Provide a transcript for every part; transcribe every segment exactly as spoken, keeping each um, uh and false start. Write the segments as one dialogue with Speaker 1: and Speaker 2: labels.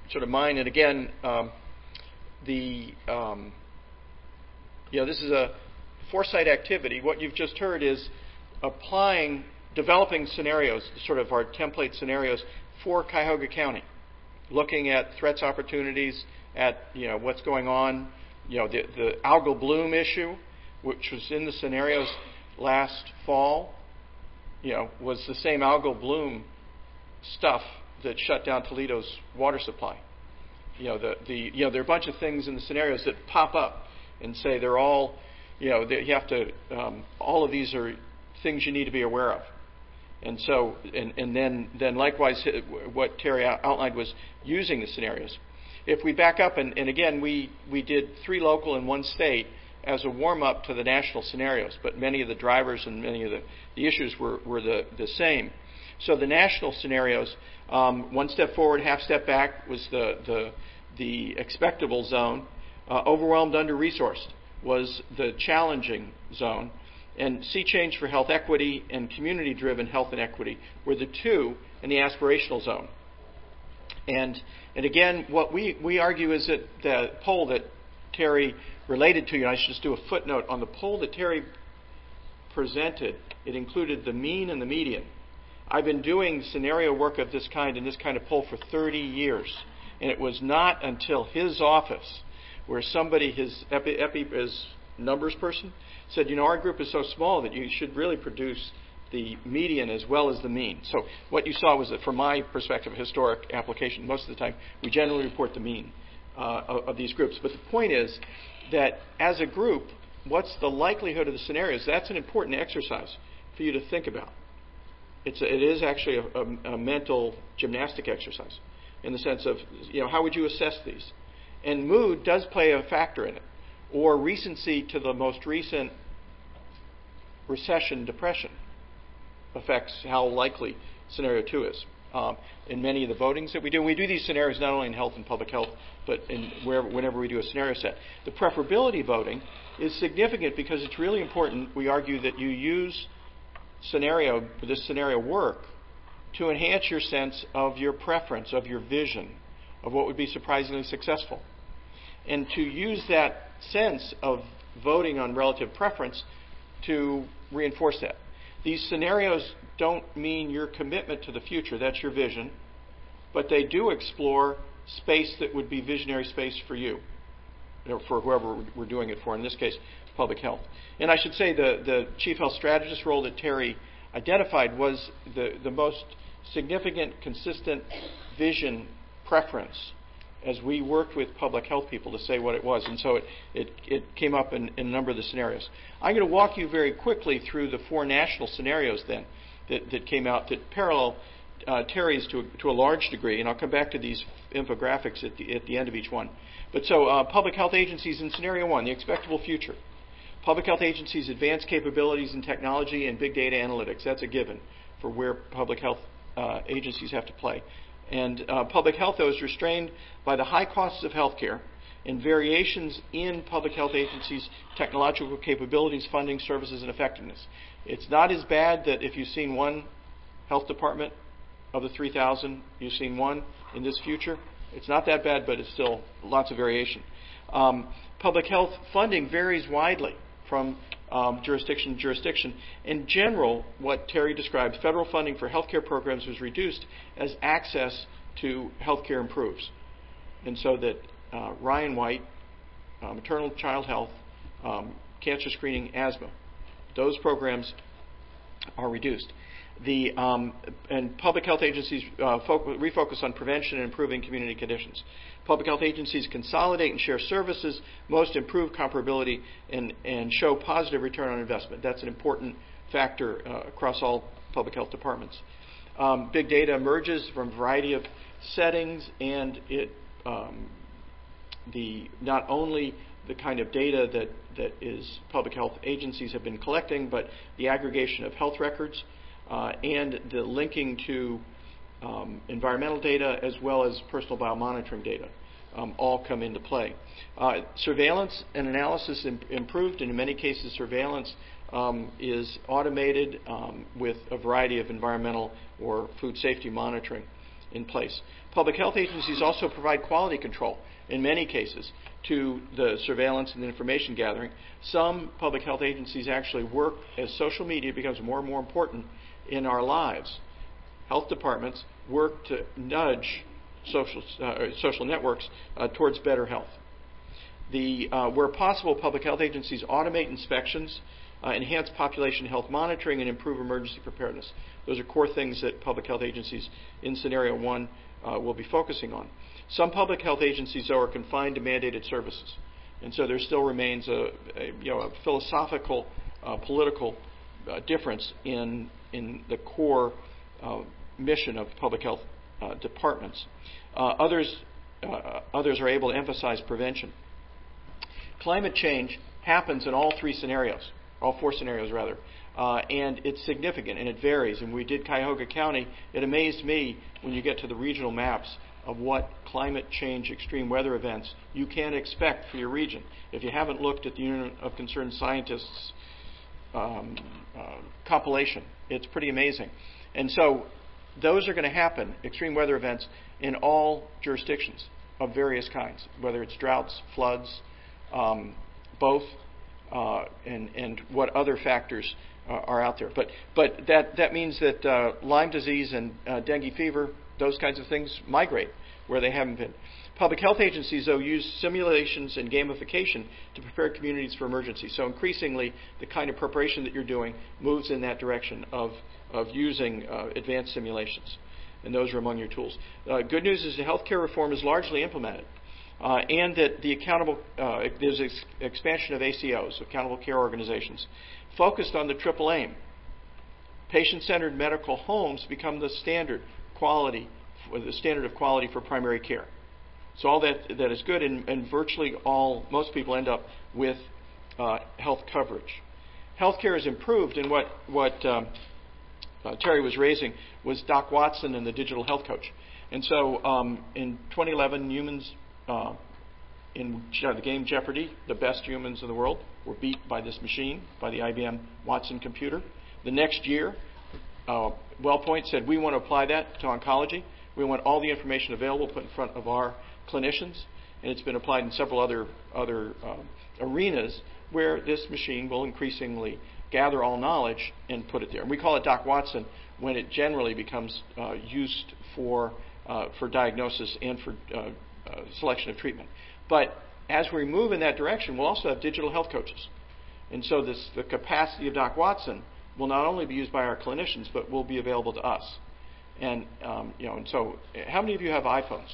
Speaker 1: sort of mind. And again, um, the um, you know, this is a foresight activity. What you've just heard is applying, developing scenarios, sort of our template scenarios for Cuyahoga County, looking at threats, opportunities, at you know what's going on. You know, the, the algal bloom issue, which was in the scenarios last fall, you know, was the same algal bloom stuff that shut down Toledo's water supply. You know, the, the you know there are a bunch of things in the scenarios that pop up and say they're all, you know, they, you have to. Um, all of these are things you need to be aware of. And so, and, and then, then likewise, what Terry outlined was using the scenarios. If we back up, and, and again, we, we did three local and one state as a warm-up to the national scenarios, but many of the drivers and many of the, the issues were, were the, the same. So the national scenarios, um, one step forward, half step back was the, the, the expectable zone. Uh, overwhelmed, under-resourced was the challenging zone. And sea change for health equity and community-driven health and equity were the two in the aspirational zone. And and again, what we, we argue is that the poll that Terry related to you, and I should just do a footnote on the poll that Terry presented, it included the mean and the median. I've been doing scenario work of this kind and this kind of poll for thirty years. And it was not until his office where somebody, his epi, epi his numbers person, said, you know, our group is so small that you should really produce the median as well as the mean. So what you saw was that, from my perspective, historic application, most of the time we generally report the mean uh, of, of these groups. But the point is that as a group, what's the likelihood of the scenarios? That's an important exercise for you to think about. It's a, it is actually a, a, a mental gymnastic exercise in the sense of, you know, how would you assess these? And mood does play a factor in it, or recency to the most recent recession, depression affects how likely scenario two is. Um, in many of the votings that we do, we do these scenarios not only in health and public health, but in wherever, whenever we do a scenario set. The preferability voting is significant because it's really important, we argue, that you use scenario, this scenario work to enhance your sense of your preference, of your vision, of what would be surprisingly successful. And to use that sense of voting on relative preference to reinforce that. These scenarios don't mean your commitment to the future, that's your vision, but they do explore space that would be visionary space for you, or for whoever we're doing it for, in this case, public health. And I should say the, the chief health strategist role that Terry identified was the, the most significant, consistent vision preference as we worked with public health people to say what it was. And so it, it, it came up in, in a number of the scenarios. I'm going to walk you very quickly through the four national scenarios then that, that came out that parallel uh, Terry's to a, to a large degree, and I'll come back to these infographics at the, at the end of each one. But so uh, public health agencies in scenario one, the expectable future. Public health agencies' advanced capabilities in technology and big data analytics. That's a given for where public health uh, agencies have to play. And uh, public health, though, is restrained by the high costs of healthcare and variations in public health agencies' technological capabilities, funding, services, and effectiveness. It's not as bad that if you've seen one health department of the three thousand, you've seen one in this future. It's not that bad, but it's still lots of variation. Um, public health funding varies widely from um, jurisdiction to jurisdiction. In general, what Terry described, federal funding for healthcare programs was reduced as access to healthcare improves. And so that uh, Ryan White, uh, maternal child health, um, cancer screening, asthma, those programs are reduced. The um, and public health agencies uh, focus, refocus on prevention and improving community conditions. Public health agencies consolidate and share services, most improve comparability, and, and show positive return on investment. That's an important factor uh, across all public health departments. Um, big data emerges from a variety of settings, and it um, the not only the kind of data that, that is public health agencies have been collecting, but the aggregation of health records, Uh, and the linking to um, environmental data as well as personal biomonitoring data um, all come into play. Uh, surveillance and analysis im- improved, and in many cases surveillance um, is automated um, with a variety of environmental or food safety monitoring in place. Public health agencies also provide quality control in many cases to the surveillance and information gathering. Some public health agencies actually work as social media becomes more and more important in our lives. Health departments work to nudge social, uh, social networks uh, towards better health. The, uh, where possible, public health agencies automate inspections, uh, enhance population health monitoring, and improve emergency preparedness. Those are core things that public health agencies in scenario one uh, will be focusing on. Some public health agencies, though, are confined to mandated services. And so there still remains a, a, you know, a philosophical, uh, political uh, difference in, in the core uh, mission of public health uh, departments. Uh, others, uh, others are able to emphasize prevention. Climate change happens in all three scenarios, all four scenarios rather, uh, and it's significant and it varies. And we did Cuyahoga County. It amazed me when you get to the regional maps of what climate change extreme weather events you can expect for your region. If you haven't looked at the Union of Concerned Scientists um, uh, compilation, it's pretty amazing. And so those are going to happen, extreme weather events, in all jurisdictions of various kinds, whether it's droughts, floods, um, both, uh, and, and what other factors uh, are out there. But, but that, that means that uh, Lyme disease and uh, dengue fever, those kinds of things migrate where they haven't been. Public health agencies, though, use simulations and gamification to prepare communities for emergencies. So increasingly, the kind of preparation that you're doing moves in that direction of, of using uh, advanced simulations. And those are among your tools. Uh, good news is the healthcare reform is largely implemented. Uh, and that the accountable, uh, there's ex- expansion of A C Os, accountable care organizations, focused on the triple aim. Patient-centered medical homes become the standard quality, the standard of quality for primary care. So all that that is good, and, and virtually all, most people end up with uh, health coverage. Healthcare is improved, and what what um, uh, Terry was raising was Doc Watson and the digital health coach. And so um, in twenty eleven, humans uh, in the game Jeopardy, the best humans in the world, were beat by this machine, by the I B M Watson computer. The next year, uh, WellPoint said, we want to apply that to oncology. We want all the information available put in front of our clinicians, and it's been applied in several other other um, arenas where this machine will increasingly gather all knowledge and put it there. And we call it Doc Watson when it generally becomes uh, used for uh, for diagnosis and for uh, uh, selection of treatment. But as we move in that direction, we'll also have digital health coaches, and so this the capacity of Doc Watson will not only be used by our clinicians, but will be available to us. And um, you know, and so, how many of you have iPhones?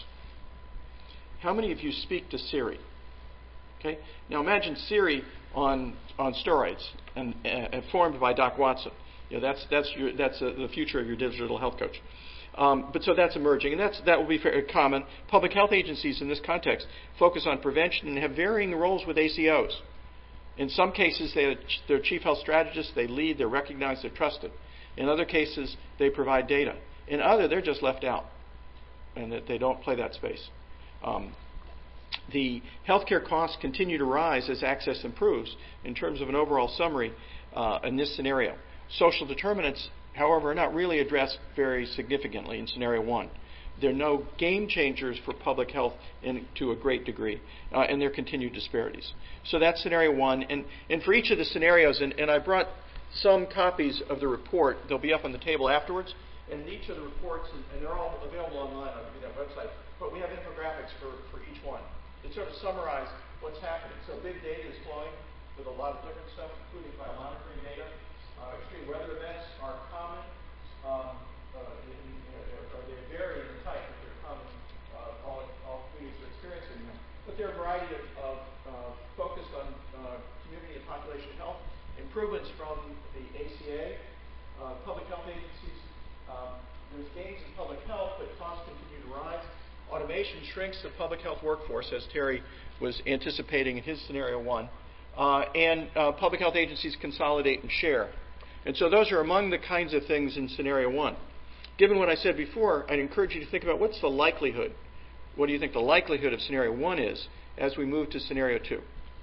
Speaker 1: How many of you speak to Siri? Okay. Now imagine Siri on on steroids and uh, formed by Doc Watson. You know, that's that's your that's uh, the future of your digital health coach. Um, but so that's emerging, and that's that will be very common. Public health agencies in this context focus on prevention and have varying roles with A C Os. In some cases, they, they're chief health strategists. They lead. They're recognized. They're trusted. In other cases, they provide data. In other, they're just left out, and that they don't play that space. Um, the healthcare costs continue to rise as access improves. In terms of an overall summary, uh, in this scenario, social determinants, however, are not really addressed very significantly in scenario one. There are no game changers for public health in, to a great degree, uh, and there are continued disparities. So that's scenario one. And, and for each of the scenarios, and, and I brought some copies of the report. They'll be up on the table afterwards. And in each of the reports, and, and they're all available online on that website, but we have infographics for, for each one that sort of summarize what's happening. So big data is flowing with a lot of different stuff, including biomonitoring data. Uh, extreme weather events are common. Um, uh, in, uh, they vary in type, but they're common. Uh, all, all communities are experiencing them. But there are a variety of, of uh, focused on uh, community and population health, improvements from the A C A, uh, public health agencies. Um, there's gains in public health, but costs continue to rise. Automation shrinks the public health workforce, as Terry was anticipating in his scenario one. Uh, and uh, public health agencies consolidate and share. And so those are among the kinds of things in scenario one. Given what I said before, I'd encourage you to think about what's the likelihood. What do you think the likelihood of scenario one is as we move to scenario two?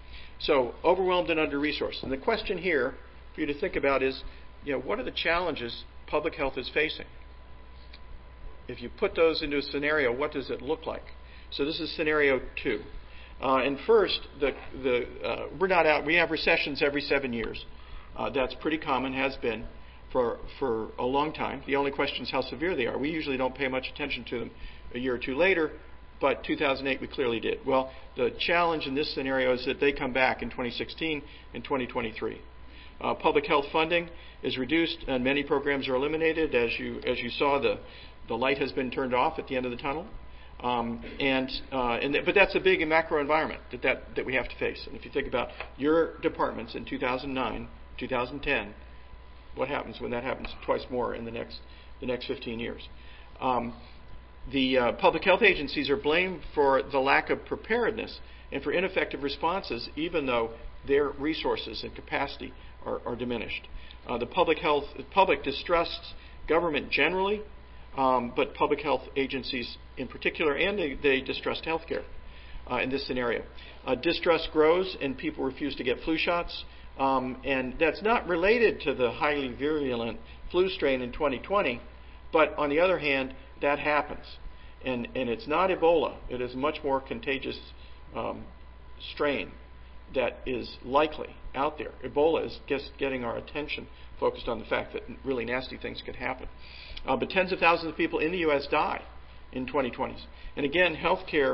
Speaker 1: So overwhelmed and under-resourced. And the question here for you to think about is, you know, what are the challenges public health is facing? if you put those into a scenario, what does it look like? So this is scenario two. Uh, and first, the, the, uh, we're not out. We have recessions every seven years. Uh, that's pretty common, has been for for a long time. The only question is how severe they are. We usually don't pay much attention to them a year or two later, but two thousand eight we clearly did. Well, the challenge in this scenario is that they come back in twenty sixteen and twenty twenty-three. Uh, public health funding is reduced, and many programs are eliminated. As you as you saw, the the light has been turned off at the end of the tunnel. Um, and, uh, and th- but that's a big macro environment that, that that we have to face. And if you think about your departments in two thousand nine, two thousand ten, what happens when that happens twice more in the next the next fifteen years? Um, the uh, public health agencies are blamed for the lack of preparedness and for ineffective responses, even though their resources and capacity are, are diminished. Uh, the public health the public distrusts government generally. Um, but public health agencies in particular, and they, they distrust healthcare uh, in this scenario. Uh, distrust grows and people refuse to get flu shots, um, and that's not related to the highly virulent flu strain in twenty twenty, but on the other hand, that happens. And, and it's not Ebola. It is a much more contagious um, strain that is likely out there. Ebola is just getting our attention focused on the fact that really nasty things could happen. Uh, but tens of thousands of people in the U S die in twenty twenties. And again, healthcare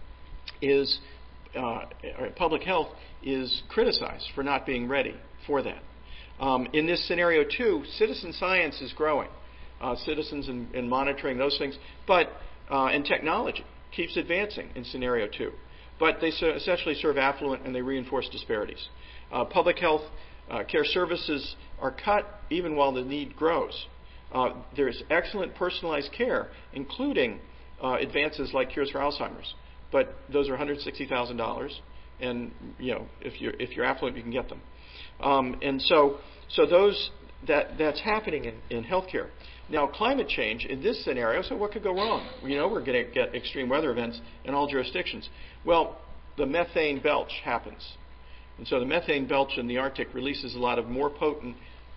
Speaker 1: is, uh, public health is criticized for not being ready for that. Um, in this scenario, too, citizen science is growing. Uh, citizens and, and monitoring those things. But, uh, and technology keeps advancing in scenario two. But they so essentially serve affluent and they reinforce disparities. Uh, public health uh, care services are cut even while the need grows. Uh, there's excellent personalized care, including uh, advances like cures for Alzheimer's, but those are one hundred sixty thousand dollars, and you know if you're if you're affluent, you can get them. Um, and so, so those that that's happening in, in healthcare. Now, climate change in this scenario. So, what could go wrong? You know, we're going to get extreme weather events in all jurisdictions. Well, the methane belch happens, and so the methane belch in the Arctic releases a lot of more potent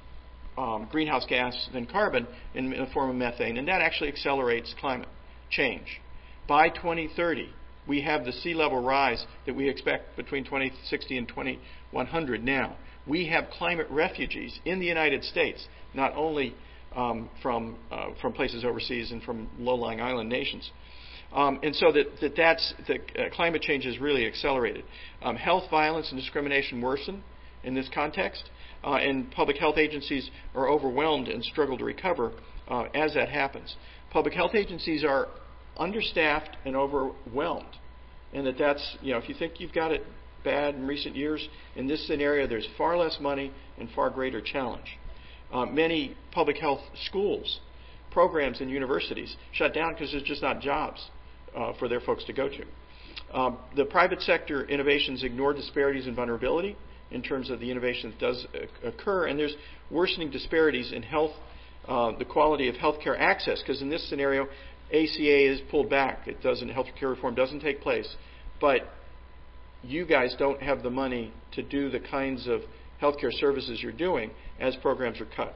Speaker 1: Um, greenhouse gas than carbon in, in the form of methane, and that actually accelerates climate change. By twenty thirty, we have the sea level rise that we expect between twenty sixty and twenty-one hundred now. We have climate refugees in the United States, not only um, from uh, from places overseas and from low-lying island nations. Um, and so that, that that's the uh, climate change is really accelerated. Um, health violence and discrimination worsen in this context. Uh, and public health agencies are overwhelmed and struggle to recover uh, as that happens. Public health agencies are understaffed and overwhelmed, and that that's, you know, if you think you've got it bad in recent years, in this scenario there's far less money and far greater challenge. Uh, many public health schools, programs, and universities shut down because there's just not jobs uh, for their folks to go to. Um, the private sector innovations ignore disparities and vulnerability in terms of the innovation that does occur, and there's worsening disparities in health, uh, the quality of healthcare access, because in this scenario, A C A is pulled back. It doesn't, healthcare reform doesn't take place, but you guys don't have the money to do the kinds of healthcare services you're doing as programs are cut.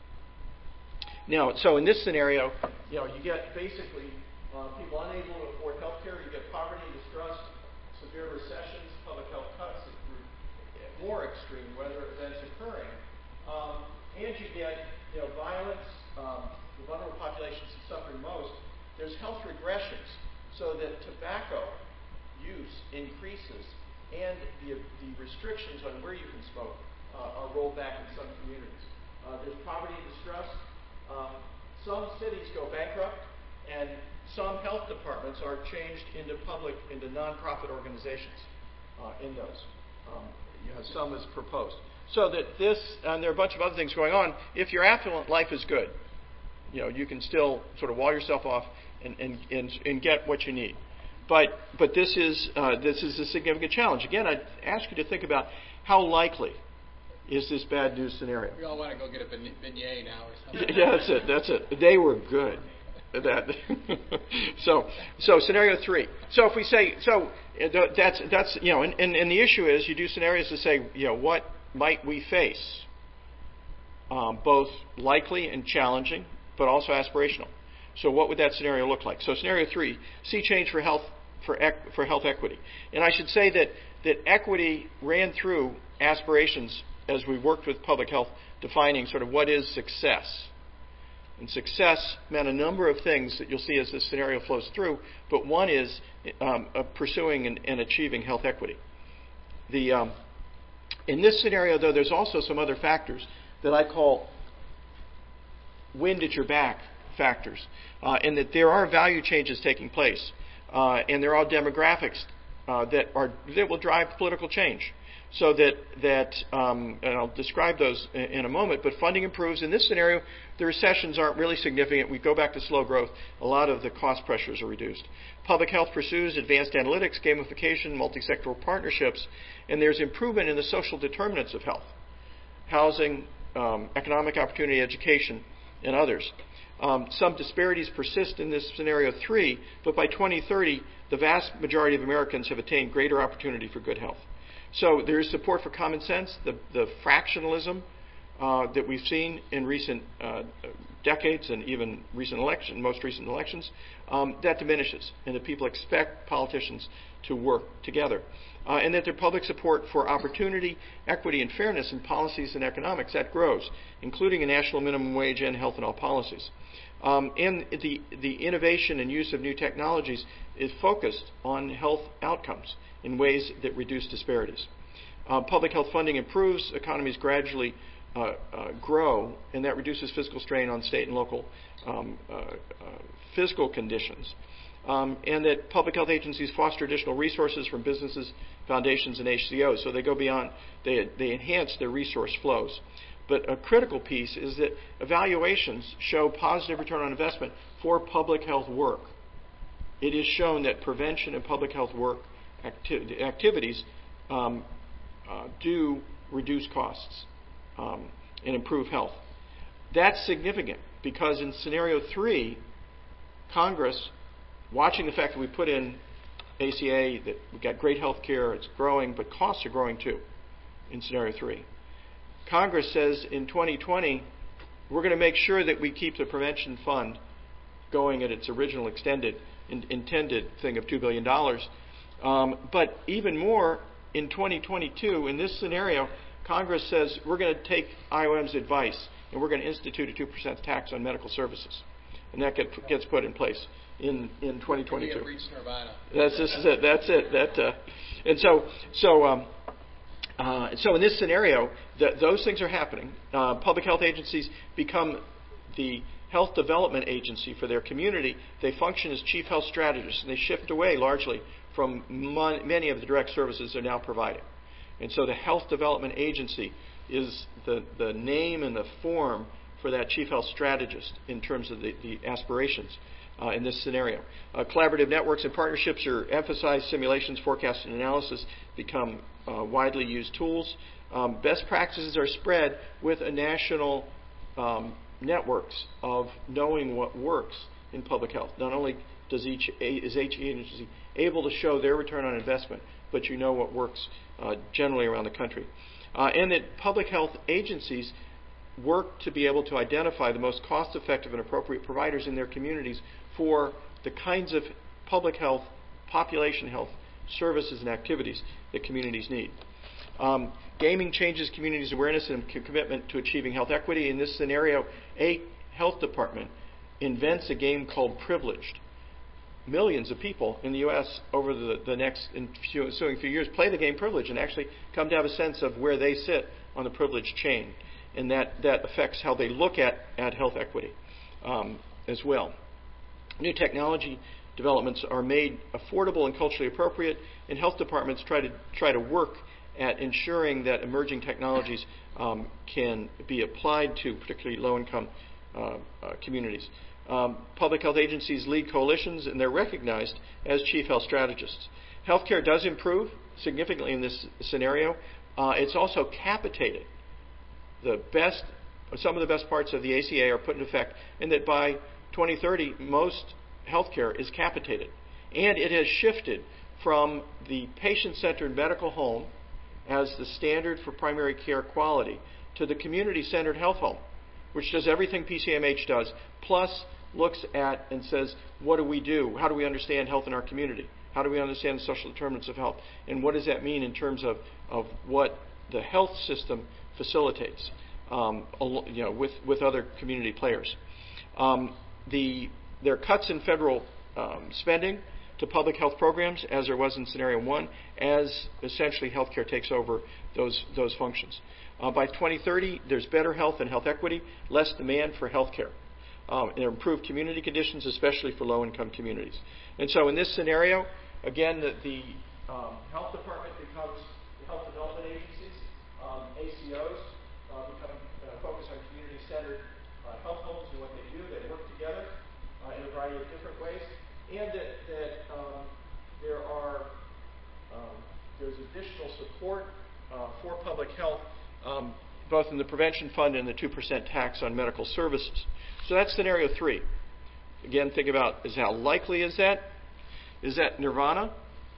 Speaker 1: Now, so in this scenario, you know, you get basically uh, people unable to afford healthcare, you get poverty, distrust, severe recessions, public health cuts, more extreme weather events occurring, um, and you get, you know, violence, um, the vulnerable populations that suffer most. There's health regressions, so that tobacco use increases, and the, the restrictions on where you can smoke uh, are rolled back in some communities. Uh, there's poverty and distress. Um, some cities go bankrupt, and some health departments are changed into public, into nonprofit organizations uh, in those. Um, You know, some is proposed. So that this, and there are a bunch of other things going on. If you're affluent, life is good. You know, you can still sort of wall yourself off and, and, and, and get what you need. But but this is uh, this is a significant challenge. Again, I'd ask you to think about how likely is this bad news scenario.
Speaker 2: We all want to go get a beignet now or something.
Speaker 1: Yeah, that's it. That's it. They were good. That so so scenario three. So if we say so, that's that's you know, and, and, and the issue is you do scenarios to say, you know, what might we face, um, both likely and challenging, but also aspirational. So what would that scenario look like? So scenario three, sea change for health for ec- for health equity. And I should say that that equity ran through aspirations as we worked with public health, defining sort of what is success. And success meant a number of things that you'll see as this scenario flows through, but one is um, uh, pursuing and, and achieving health equity. The um, in this scenario, though, there's also some other factors that I call wind at your back factors, uh, and that there are value changes taking place, uh, and there are demographics uh, that are that will drive political change. So that that um, and I'll describe those in, in a moment. But funding improves in this scenario. The recessions aren't really significant. We go back to slow growth. A lot of the cost pressures are reduced. Public health pursues advanced analytics, gamification, multi-sectoral partnerships, and there's improvement in the social determinants of health: housing, um, economic opportunity, education, and others. Um, some disparities persist in this scenario three, but by twenty thirty, the vast majority of Americans have attained greater opportunity for good health. So there is support for common sense. The, the fractionalism uh, that we've seen in recent uh, decades and even recent election, most recent elections, um, that diminishes, and that people expect politicians to work together. Uh, and that their public support for opportunity, equity, and fairness in policies and economics, that grows, including a national minimum wage and health and all policies. Um, and the, the innovation and use of new technologies is focused on health outcomes in ways that reduce disparities. Uh, public health funding improves, economies gradually uh, uh, grow, and that reduces fiscal strain on state and local um, uh, uh, fiscal conditions. Um, and that public health agencies foster additional resources from businesses, foundations, and H C Os. So they go beyond, they, they enhance their resource flows. But a critical piece is that evaluations show positive return on investment for public health work. It is shown that prevention and public health work acti- activities um, uh, do reduce costs um, and improve health. That's significant because in scenario three, Congress, watching the fact that we put in A C A, that we've got great health care, it's growing, but costs are growing too in scenario three. Congress says in twenty twenty, we're going to make sure that we keep the prevention fund going at its original extended in, intended thing of two billion dollars. Um, but even more, in twenty twenty-two, in this scenario, Congress says we're going to take I O M's advice and we're going to institute a two percent tax on medical services. And that get, gets put in place in, in twenty twenty-two. That's, this is it. That's it. That, uh, and so, so, um, uh, so in this scenario, th- those things are happening. Uh, public health agencies become the health development agency for their community. They function as chief health strategists, and they shift away largely from mon- many of the direct services they're now providing. And so the health development agency is the, the name and the form for that chief health strategist in terms of the, the aspirations uh, in this scenario. Uh, collaborative networks and partnerships are emphasized. Simulations, forecast, and analysis become uh, widely used tools. Um, best practices are spread with a national um, networks of knowing what works in public health. Not only does each is each agency able to show their return on investment, but you know what works uh, generally around the country. Uh, and that public health agencies work to be able to identify the most cost-effective and appropriate providers in their communities for the kinds of public health, population health services and activities that communities need. Um, gaming changes communities' awareness and c- commitment to achieving health equity. In this scenario, a health department invents a game called Privileged. Millions of people in the U S over the, the next ensuing few years play the game Privileged and actually come to have a sense of where they sit on the privilege chain. And that, that affects how they look at, at health equity um, as well. New technology developments are made affordable and culturally appropriate, and health departments try to try to work at ensuring that emerging technologies um, can be applied to particularly low-income uh, uh, communities. Um, public health agencies lead coalitions, and they're recognized as chief health strategists. Healthcare does improve significantly in this scenario. Uh, it's also capitated. The best, some of the best parts of the A C A are put in effect, and that by twenty thirty, most healthcare is capitated. And it has shifted from the patient-centered medical home as the standard for primary care quality to the community-centered health home, which does everything P C M H does, plus looks at and says, what do we do? How do we understand health in our community? How do we understand the social determinants of health? And what does that mean in terms of, of what the health system facilitates um, you know, with, with other community players? Um, the, there are cuts in federal um, spending to public health programs, as there was in scenario one, as essentially healthcare takes over those, those functions. Uh, by twenty thirty, there's better health and health equity, less demand for healthcare. Um, and improved community conditions, especially for low-income communities. And so in this scenario, again, the, the um, health department becomes the health development agencies, um, A C Os uh, become uh, focused on community-centered uh, health homes and what they do. They work together uh, in a variety of different ways. And that, that um, there are um, there's additional support uh, for public health, um, both in the prevention fund and the two percent tax on medical services. So that's scenario three. Again, think about, is how likely is that? Is that nirvana?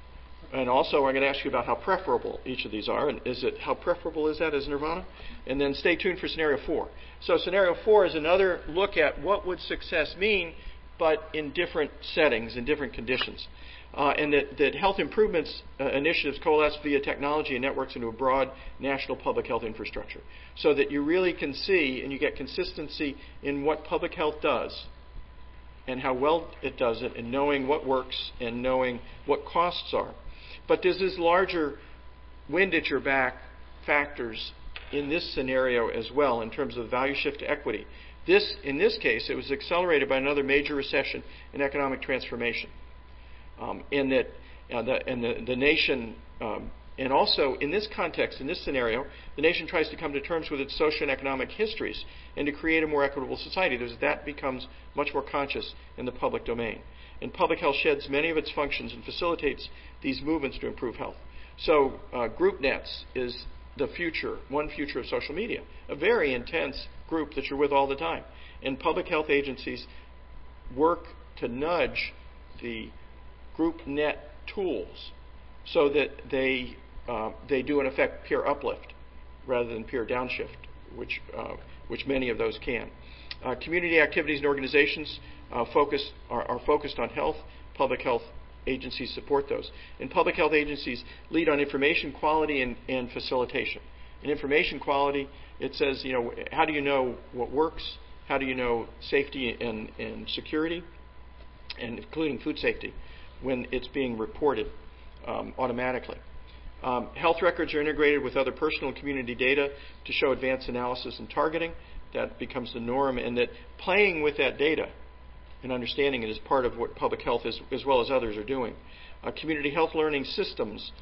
Speaker 1: And also, I'm going to ask you about how preferable each of these are. And is it how preferable is that as nirvana? And then stay tuned for scenario four. So scenario four is another look at what would success mean, but in different settings, in different conditions. Uh, and that, that health improvements uh, initiatives coalesce via technology and networks into a broad national public health infrastructure. So that you really can see and you get consistency in what public health does and how well it does it, and knowing what works and knowing what costs are. But there's this larger wind at your back factors in this scenario as well in terms of value shift to equity. This, in this case, it was accelerated by another major recession and economic transformation. Um, and that uh, the, and the, the nation, um, and also in this context, in this scenario, the nation tries to come to terms with its social and economic histories and to create a more equitable society. There's, that becomes much more conscious in the public domain. And public health sheds many of its functions and facilitates these movements to improve health. So uh, group nets is the future, one future of social media, a very intense group that you're with all the time. And public health agencies work to nudge the group net tools so that they uh, they do in effect peer uplift rather than peer downshift, which uh, which many of those can. Uh, community activities and organizations uh, focus are, are focused on health. Public health agencies support those. And public health agencies lead on information quality and, and facilitation. In information quality, it says, you know, how do you know what works? How do you know safety and, and security, and including food safety, when it's being reported um, automatically. Um, health records are integrated with other personal and community data to show advanced analysis and targeting. That becomes the norm, and that playing with that data and understanding it is part of what public health is, as well as others are doing. Uh, community health learning systems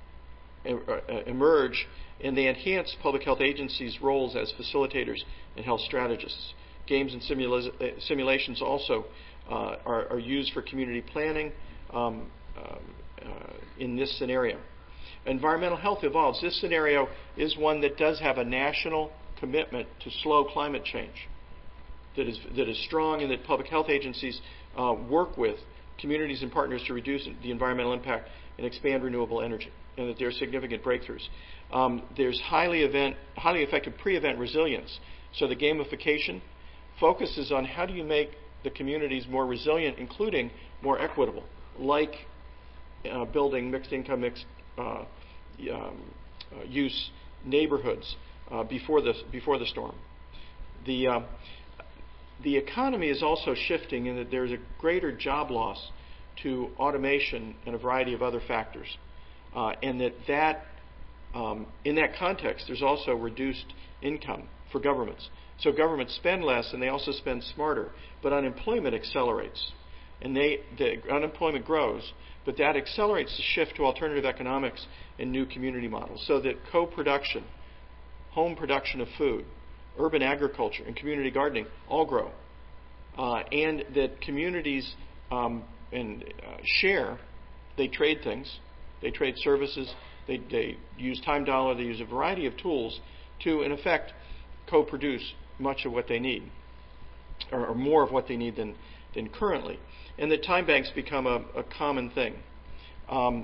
Speaker 1: emerge, and they enhance public health agencies' roles as facilitators and health strategists. Games and simula- simulations also uh, are, are used for community planning um, uh, uh, in this scenario. Environmental health evolves. This scenario is one that does have a national commitment to slow climate change that is, that is strong, and that public health agencies uh, work with communities and partners to reduce the environmental impact and expand renewable energy, and that there are significant breakthroughs. Um, there's highly, event, highly effective pre-event resilience. So the gamification focuses on how do you make the communities more resilient, including more equitable, like uh, building mixed income, mixed uh, um, uh, use neighborhoods uh, before the before the storm. The uh, the economy is also shifting in that there's a greater job loss to automation and a variety of other factors, uh, and that that um, in that context there's also reduced income for governments. So governments spend less and they also spend smarter, but unemployment accelerates, and they the unemployment grows, but that accelerates the shift to alternative economics and new community models, so that co-production, home production of food, urban agriculture, and community gardening all grow, uh, and that communities um, and uh, share. They trade things, they trade services, they, they use time dollar, they use a variety of tools to, in effect, co-produce much of what they need, or, or more of what they need than, than currently. And that time banks become a, a common thing. Um,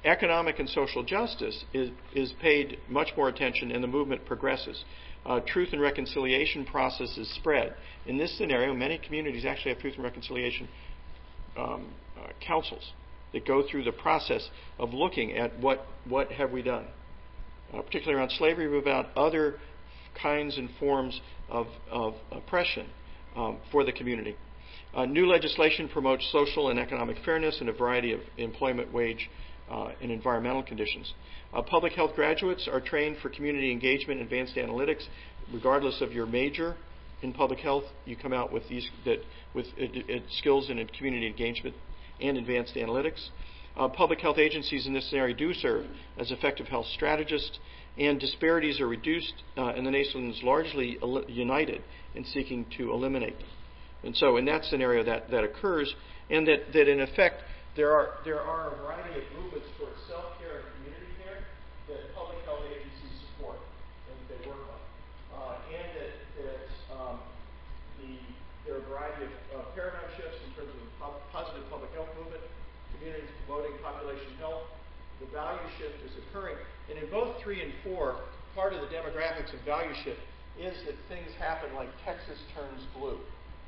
Speaker 1: economic and social justice is, is paid much more attention, and the movement progresses. Uh, truth and reconciliation process is spread. In this scenario, many communities actually have truth and reconciliation um, uh, councils that go through the process of looking at what, what have we done, uh, particularly around slavery, but about other kinds and forms of, of oppression um, for the community. Uh, new legislation promotes social and economic fairness in a variety of employment, wage, uh, and environmental conditions. Uh, public health graduates are trained for community engagement and advanced analytics. Regardless of your major in public health, you come out with these that with uh, uh, skills in community engagement and advanced analytics. Uh, public health agencies in this scenario do serve as effective health strategists, and disparities are reduced, uh, and the nation is largely el- united in seeking to eliminate them. And so in that scenario that, that occurs, and that, that in effect there are there are a variety of movements towards self-care and community care that public health agencies support and that they work on. Uh, and that, that um, the, there are a variety of uh, paradigm shifts in terms of the po- positive public health movement, communities promoting population health. The value shift is occurring. And in both three and four, part of the demographics of value shift is that things happen like Texas turns blue.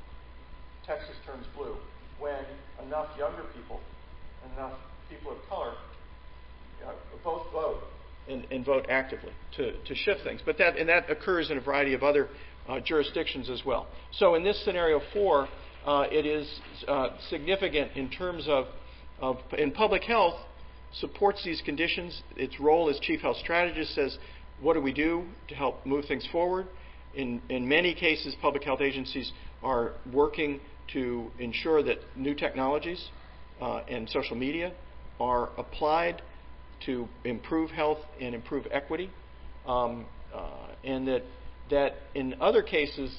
Speaker 1: Texas turns blue when enough younger people and enough people of color uh, both vote and, and vote actively to, to shift things. But that and that occurs in a variety of other uh, jurisdictions as well. So in this scenario four, uh, it is uh, significant in terms of, of in public health supports these conditions. Its role as chief health strategist says, what do we do to help move things forward? In, in many cases, public health agencies are working to ensure that new technologies uh, and social media are applied to improve health and improve equity, um, uh, and that that in other cases,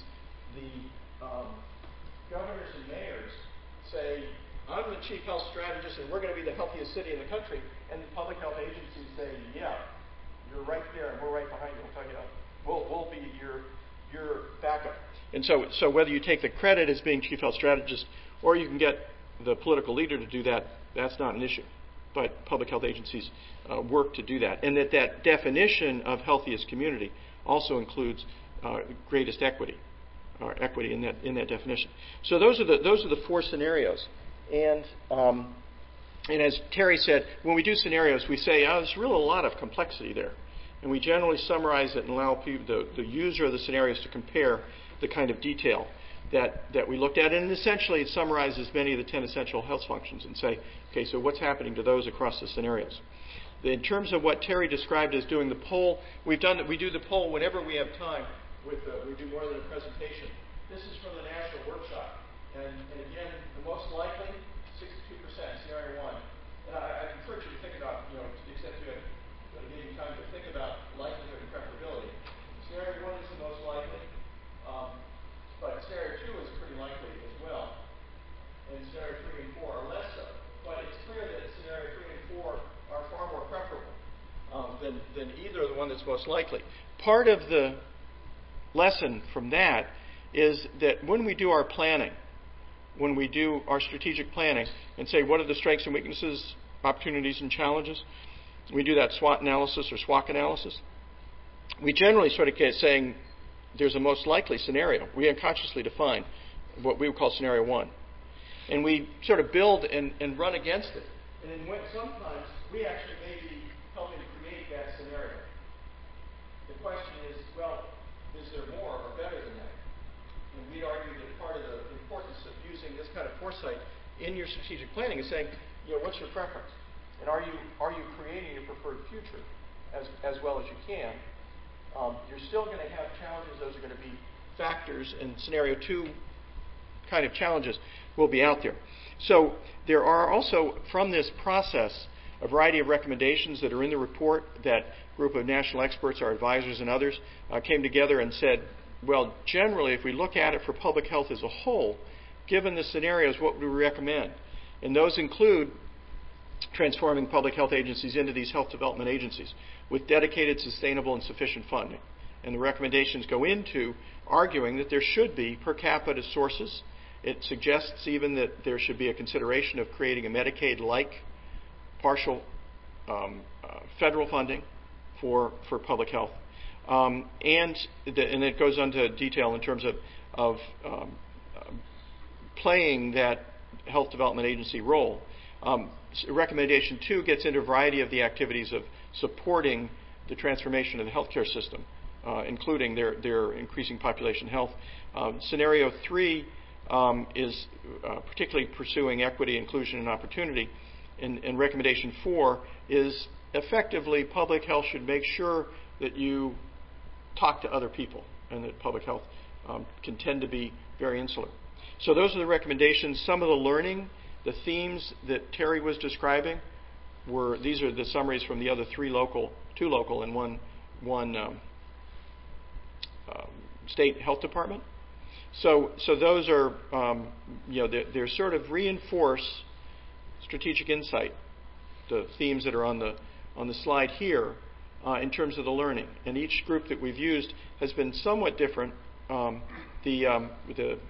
Speaker 1: the um, governors and mayors say, I'm the chief health strategist and we're going to be the healthiest city in the country, and the public health agencies say, yeah, you're right there and we're right behind you. We'll tell you, we'll, we'll be your your backup. And so, so whether you take the credit as being chief health strategist or you can get the political leader to do that, that's not an issue. But public health agencies uh, work to do that. And that that definition of healthiest community also includes uh, greatest equity, or equity in that in that definition. So those are the those are the four scenarios. And um, and as Terry said, when we do scenarios, we say, oh, there's really a lot of complexity there. And we generally summarize it and allow people, the, the user of the scenarios to compare the kind of detail that, that we looked at. And essentially it summarizes many of the ten essential health functions and say, okay, so what's happening to those across the scenarios? In terms of what Terry described as doing the poll, we've done we do the poll whenever we have time. With uh, we do more than a presentation. This is from the national workshop. And, and again, the most likely, sixty-two percent, scenario one. And I, I encourage you to think about, you know, to the extent you have gave you time to think about likelihood and preferability. Scenario one is the most likely, um, but scenario two is pretty likely as well. And scenario three and four are less so. But it's clear that scenario three and four are far more preferable um, than, than either the one that's most likely. Part of the lesson from that is that when we do our planning, when we do our strategic planning and say what are the strengths and weaknesses, opportunities and challenges, we do that SWOT analysis or SWOC analysis. We generally sort of get saying there's a most likely scenario. We unconsciously define what we would call scenario one. And we sort of build and, and run against it. And then when, sometimes we actually may be helping to create that scenario. The question is, well, is there more or better than that? And we'd argue that part of the importance of using this kind of foresight in your strategic planning is saying, you know, what's your preference? And are you are you creating your preferred future as as well as you can? Um, you're still going to have challenges. Those are going to be factors, and scenario two kind of challenges will be out there. So there are also, from this process, a variety of recommendations that are in the report that a group of national experts, our advisors and others, uh, came together and said, well, generally, if we look at it for public health as a whole, given the scenarios, what would we recommend? And those include transforming public health agencies into these health development agencies with dedicated, sustainable, and sufficient funding. And the recommendations go into arguing that there should be per capita sources. It suggests even that there should be a consideration of creating a Medicaid-like partial um, uh, federal funding for for public health, um, and the, and it goes into detail in terms of of um, uh, playing that health development agency role. Um, recommendation two gets into a variety of the activities of supporting the transformation of the healthcare system, uh, including their, their increasing population health. Um, scenario three um, is uh, particularly pursuing equity, inclusion, and opportunity. And, and recommendation four is effectively public health should make sure that you talk to other people, and that public health um, can tend to be very insular. So those are the recommendations. Some of the learning, the themes that Terry was describing, were these are the summaries from the other three local, two local, and one one um, um, state health department. So so those are um, you know they're, they're sort of reinforce strategic insight, the themes that are on the on the slide here, uh, in terms of the learning. And each group that we've used has been somewhat different. Um, the um, the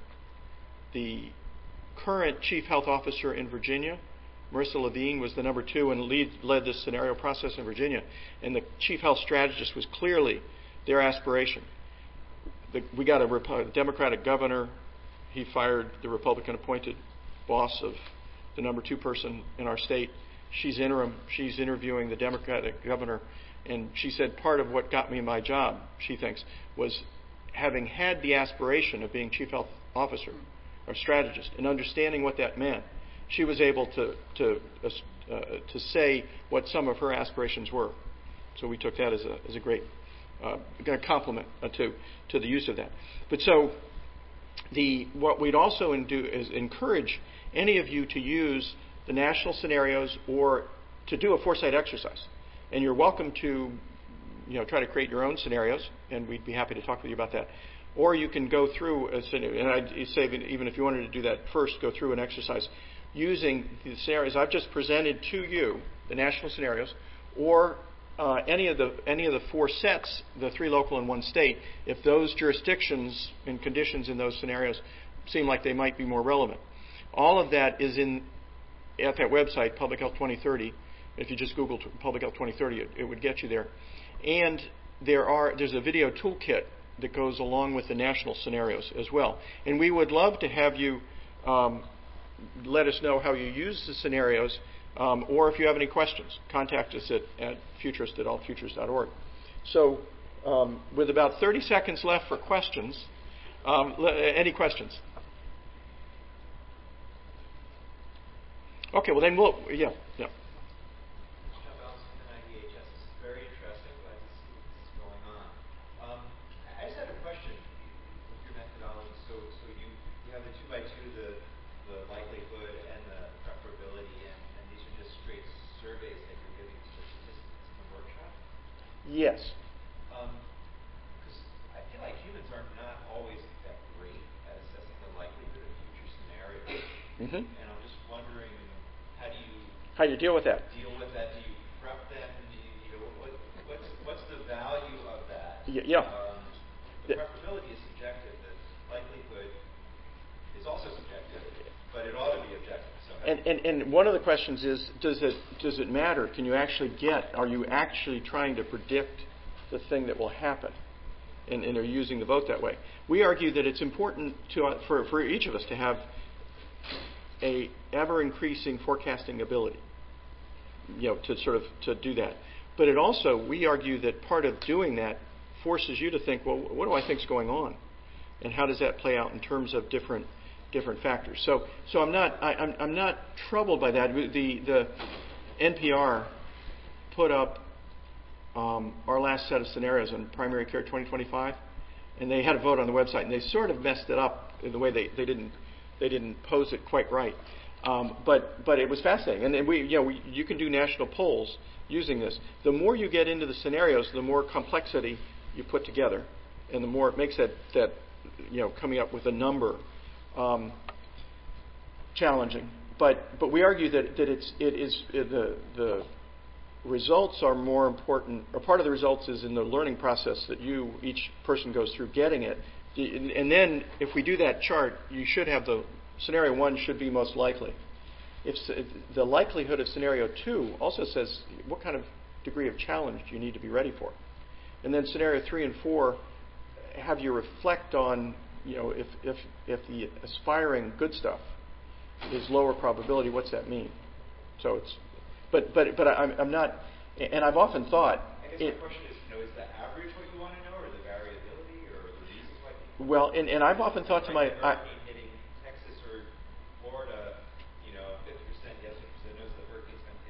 Speaker 1: The current chief health officer in Virginia, Marissa Levine, was the number two and lead, led this scenario process in Virginia. And the chief health strategist was clearly their aspiration. The, we got a Rep- Democratic governor. He fired the Republican-appointed boss of the number two person in our state. She's interim. She's interviewing the Democratic governor. And she said part of what got me my job, she thinks, was having had the aspiration of being chief health officer or strategist and understanding what that meant. She was able to to uh, to say what some of her aspirations were. So we took that as a as a great uh, compliment uh, to to the use of that. But so the what we'd also do is encourage any of you to use the national scenarios or to do a foresight exercise. And you're welcome to you know try to create your own scenarios, and we'd be happy to talk with you about that. Or you can go through, a, and I'd say even if you wanted to do that first, go through an exercise using the scenarios I've just presented to you, the national scenarios, or uh, any of the any of the four sets, the three local and one state, if those jurisdictions and conditions in those scenarios seem like they might be more relevant. All of that is in at that website, Public Health twenty thirty. If you just Google Public Health twenty thirty, it, it would get you there. And there are there's a video toolkit that goes along with the national scenarios as well. And we would love to have you um, let us know how you use the scenarios, um, or if you have any questions, contact us at, at futurist at all futures dot org. So um, with about thirty seconds left for questions, um, any questions? Okay, well then we'll, yeah, yeah. Yes.
Speaker 3: Um, because I feel like humans are not always that great at assessing the likelihood of future scenarios.
Speaker 1: Mm-hmm.
Speaker 3: And I'm just wondering, how do you
Speaker 1: how do you deal with that?
Speaker 3: Deal with that? Do you prep them? Do you, you know, what, what's what's the value of that?
Speaker 1: Y- yeah.
Speaker 3: Um, the preferability is subjective. The likelihood is also subjective, but it ought to be objective.
Speaker 1: And, and, and one of the questions is, does it does it matter? Can you actually get, are you actually trying to predict the thing that will happen? And, and are you using the vote that way? We argue that it's important to, uh, for, for each of us to have a ever-increasing forecasting ability, you know, to sort of to do that. But it also, we argue that part of doing that forces you to think, well, what do I think is going on? And how does that play out in terms of different different factors? So, so I'm not, I, I'm, I'm not troubled by that. The, the N P R put up um, our last set of scenarios on primary care twenty twenty-five, and they had a vote on the website, and they sort of messed it up in the way they, they didn't they didn't pose it quite right. Um, but but it was fascinating, and, and we you know we, you can do national polls using this. The more you get into the scenarios, the more complexity you put together, and the more it makes that that you know coming up with a number Um, challenging, but but we argue that, that it's it is it, the the results are more important, or part of the results is in the learning process that you each person goes through getting it, and then if we do that chart, you should have the scenario one should be most likely. if, if the likelihood of scenario two also says what kind of degree of challenge you need to be ready for. And then scenario three and four have you reflect on, you know, if, if, if the aspiring good stuff is lower probability, what's that mean? So it's, but, but, but I'm, I'm not, and I've often thought.
Speaker 3: I guess
Speaker 1: it,
Speaker 3: my question is, you know, is the average what you want to know, or the variability, or the reasons why people?
Speaker 1: Well, and, and I've often thought to my.
Speaker 3: Like
Speaker 1: I,
Speaker 3: hitting Texas or Florida, you know, fifty percent yes, fifty percent no, so the hurricane's going to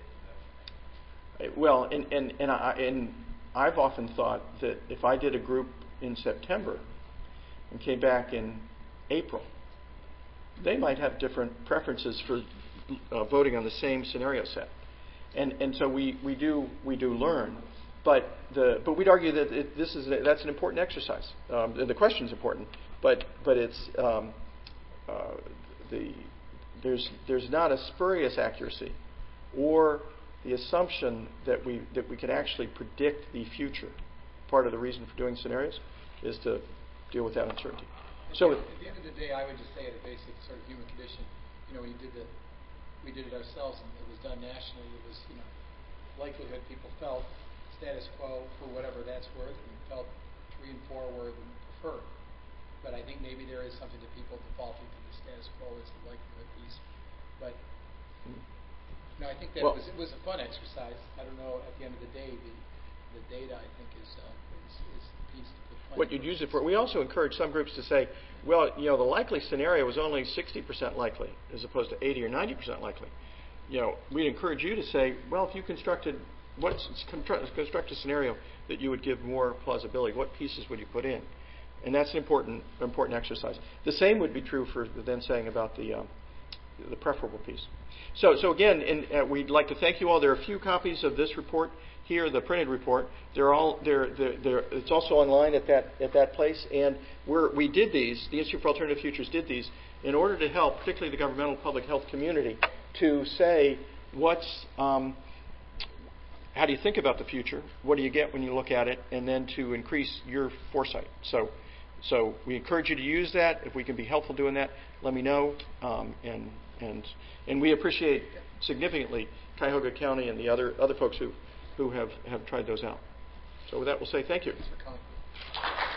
Speaker 3: hit. No.
Speaker 1: Well, and and and, I, and I've often thought that if I did a group in September and came back in April, they might have different preferences for uh, voting on the same scenario set, and and so we, we do we do learn, but the but we'd argue that it, this is a, that's an important exercise. Um, and the question's important, but but it's um, uh, the there's there's not a spurious accuracy, or the assumption that we that we can actually predict the future. Part of the reason for doing scenarios is to deal with that uncertainty. So
Speaker 2: at the end of the day, I would just say at a basic sort of human condition, you know, we did the we did it ourselves, and it was done nationally. It was, you know, likelihood people felt status quo for whatever that's worth, and felt three and four were the preferred. But I think maybe there is something to people defaulting to the status quo as the likelihood piece. But no, I think that
Speaker 1: well,
Speaker 2: it was it was a fun exercise. I don't know. At the end of the day, the the data I think is uh, is, is the piece to put.
Speaker 1: What you'd use it for. We also encourage some groups to say, well, you know, the likely scenario was only sixty percent likely as opposed to eighty or ninety percent likely. You know, we'd encourage you to say, well, if you constructed what's construct, construct a scenario that you would give more plausibility, what pieces would you put in? And that's an important important exercise. The same would be true for then saying about the um, the preferable piece. So, so again, in, uh, we'd like to thank you all. There are a few copies of this report here, the printed report. They're all they're, they're, they're, it's also online at that at that place. And we're, we did these. The Institute for Alternative Futures did these in order to help, particularly the governmental public health community, to say what's um, how do you think about the future? What do you get when you look at it? And then to increase your foresight. So, so we encourage you to use that. If we can be helpful doing that, let me know. Um, and and and we appreciate significantly Cuyahoga County and the other other folks who who have, have tried those out. So with that, we'll say thank you.
Speaker 2: Thanks for coming.